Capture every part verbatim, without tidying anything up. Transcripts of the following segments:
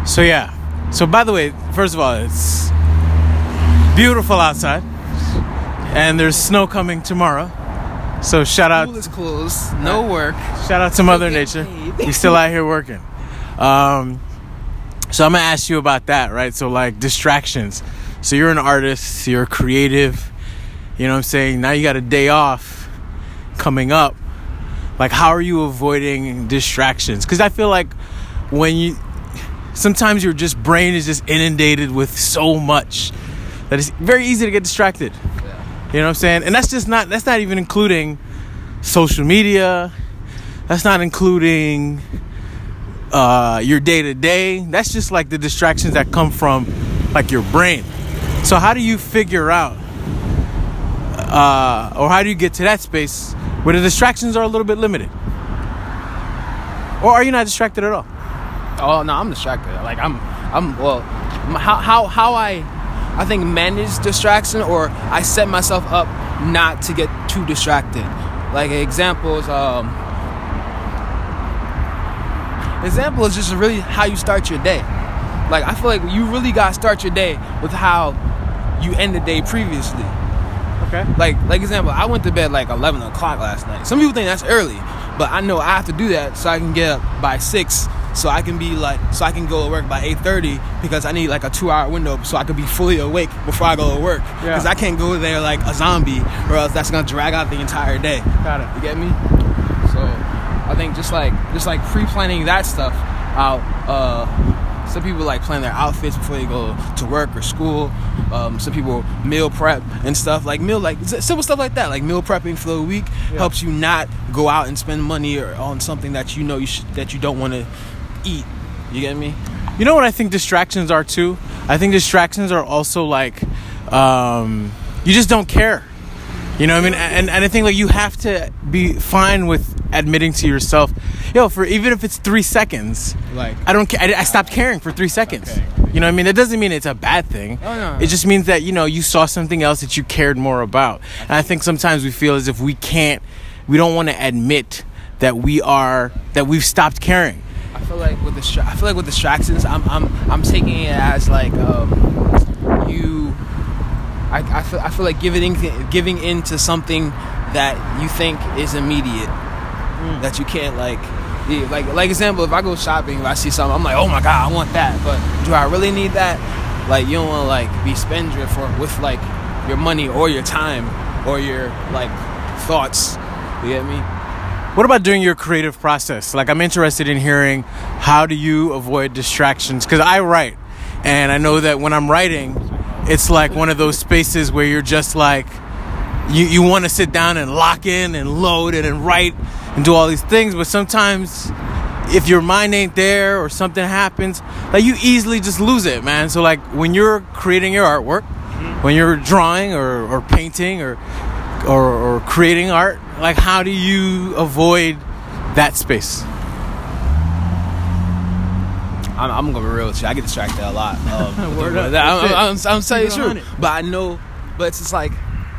So yeah. So by the way, first of all, it's beautiful outside, and there's snow coming tomorrow. So shout out. School is closed. No work. Shout out to Mother Nature. He's still out here working. Um, so I'm gonna ask you about that, right? So like distractions. So you're an artist. You're creative. You know what I'm saying? Now you got a day off coming up. Like, how are you avoiding distractions? Because I feel like when you, sometimes your just brain is just inundated with so much that it's very easy to get distracted. Yeah. You know what I'm saying? And that's just not, that's not even including social media. That's not including uh, your day to day. That's just like the distractions that come from like your brain. So how do you figure out, uh, or how do you get to that space where the distractions are a little bit limited? Or are you not distracted at all? Oh no, I'm distracted. Like I'm, I'm well. How how how I, I think manage distraction, or I set myself up not to get too distracted. Like examples, um, example is just really how you start your day. Like I feel like you really gotta start your day with how you end the day previously. Okay. Like, like example, I went to bed like eleven o'clock last night. Some people think that's early, but I know I have to do that so I can get up by six, so I can be like, so I can go to work by eight thirty, because I need like a two-hour window so I can be fully awake before I go to work. Because yeah. I can't go there like a zombie, or else that's gonna drag out the entire day. Got it. You get me? So, I think just like just like pre-planning that stuff out. Uh, Some people like plan their outfits before they go to work or school. Um, some people meal prep and stuff like meal, like simple stuff like that. Like meal prepping for the week yeah. helps you not go out and spend money or on something that you know you should, that you don't want to eat. You get me? You know what I think distractions are too? I think distractions are also like um, you just don't care. You know what I mean? And and I think like you have to be fine with admitting to yourself, yo, for even if it's three seconds, like I don't care. I, I stopped caring for three seconds. Okay. You know what I mean? It doesn't mean it's a bad thing. Oh, no, no. It just means that, you know, you saw something else that you cared more about. And I think sometimes we feel as if we can't, we don't want to admit that we are, that we've stopped caring. I feel like with the, I feel like with distractions, I'm, I'm, I'm taking it as like um, you. I, I feel, I feel like giving in, giving into something that you think is immediate, mm. that you can't like, yeah, like like example. If I go shopping, if I see something, I'm like, oh my god, I want that. But do I really need that? Like you don't want to like be spendthrift for with like your money or your time or your like thoughts. You get me? What about during your creative process? Like I'm interested in hearing how do you avoid distractions? Because I write, and I know that when I'm writing, it's like one of those spaces where you're just like, you, you want to sit down and lock in and load it and write and do all these things. But sometimes if your mind ain't there or something happens, like you easily just lose it, man. So like when you're creating your artwork, mm-hmm. when you're drawing or, or painting or, or or creating art, like how do you avoid that space? I'm, I'm gonna be real with you. I get distracted a lot. Um, Word up. I'm, I'm, I'm, I'm telling you the truth. But I know, but it's just like,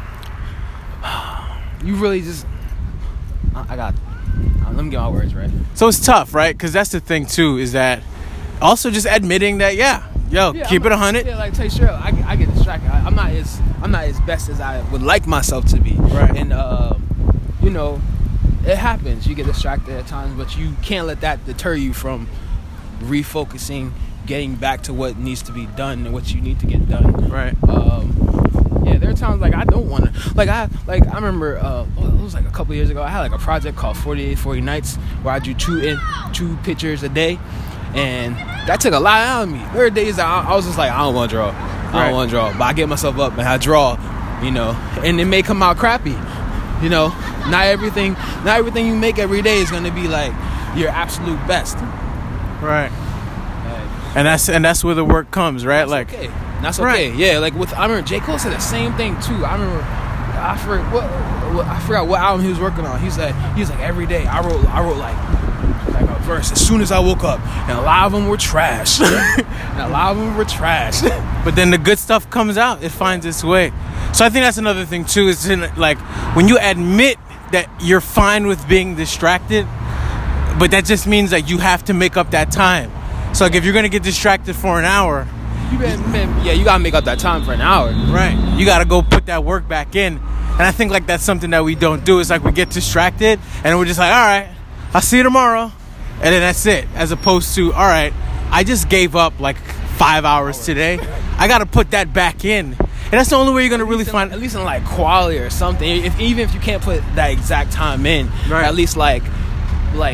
you really just, I, I got, uh, let me get my words right. So it's tough, right? Because that's the thing too, is that also just admitting that, yeah, yo, yeah, keep I'm, it one hundred. Yeah, like, tell you straight up, I, I get distracted. I, I'm not as, I'm not as best as I would like myself to be. Right. And, uh, you know, it happens. You get distracted at times, but you can't let that deter you from refocusing, getting back to what needs to be done and what you need to get done. Right. Um, yeah, there are times like I don't want to. Like I, like I remember, uh, it was like a couple years ago. I had like a project called forty-eight forty Nights where I drew two in two pictures a day, and that took a lot out of me. There were days that I, I was just like, I don't want to draw. I right. don't want to draw, but I get myself up and I draw. You know, and it may come out crappy. You know, not everything, not everything you make every day is gonna be like your absolute best. Right. Right. And that's and that's where the work comes, right? That's like okay. That's okay. Right. Yeah, like with I remember J. Cole said the same thing too. I remember I forgot what, what I forgot what album he was working on. He said he was like every day I wrote I wrote like like a verse as soon as I woke up, and a lot of them were trash. And a lot of them were trash. But then the good stuff comes out. It finds its way. So I think that's another thing too. Is in, like when you admit that you're fine with being distracted. But that just means that you have to make up that time. So like if you're gonna get distracted for an hour, You been, man, yeah, you gotta make up that time for an hour. right? You gotta go put that work back in. And I think like that's something that we don't do. It's like we get distracted and we're just like, all right, I'll see you tomorrow, and then that's it. As opposed to, all right, I just gave up like five hours today. I gotta put that back in. And that's the only way you're gonna really in, find. At least in like quality or something. If, even if you can't put that exact time in, Right. at least like, like,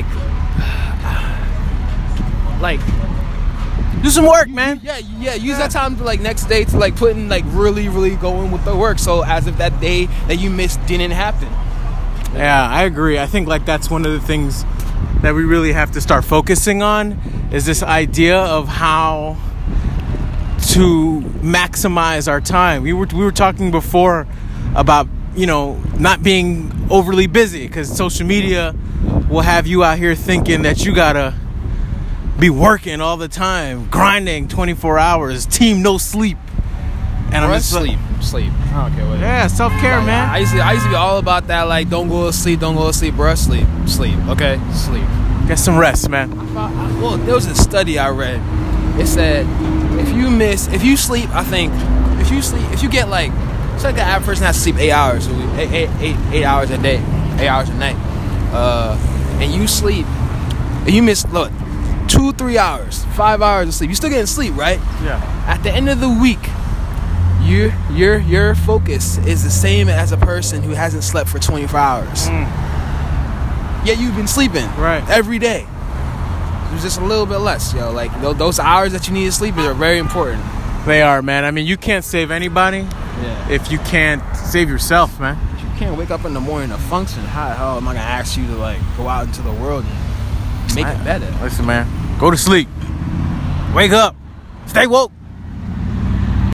like. Do some work, man. Yeah, yeah. Use that time to like next day to like put in like really, really go in with the work. So as if that day that you missed didn't happen. Yeah, I agree. I think like that's one of the things that we really have to start focusing on is this idea of how to maximize our time. We were we were talking before about, you know, not being overly busy, because social media will have you out here thinking that you gotta be working all the time, grinding twenty-four hours, team no sleep. And I'm Bruh, just sleep, like, sleep. I don't care what. yeah, self-care, Like, man. I used to, I used to be all about that. Like, don't go to sleep, don't go to sleep, bruh. Sleep, sleep. Okay, sleep. Get some rest, man. Well, there was a study I read. It said if you miss, if you sleep, I think if you sleep, if you get like, it's like the average person has to sleep eight hours a week, eight, eight, eight, eight hours a day, eight hours a night, uh, and you sleep, and you miss, look, two, three hours, five hours of sleep, you still getting sleep, right? Yeah. At the end of the week, your your your focus is the same as a person who hasn't slept for twenty-four hours. Mm. Yet you've been sleeping Right. every day. It's just a little bit less, yo. Like th- those hours that you need to sleep are very important. They are, man. I mean, you can't save anybody Yeah. if you can't save yourself, man. If you can't wake up in the morning to function, how the hell am I gonna ask you to like go out into the world and make I- it better? Listen, man. Go to sleep. Wake up. Stay woke.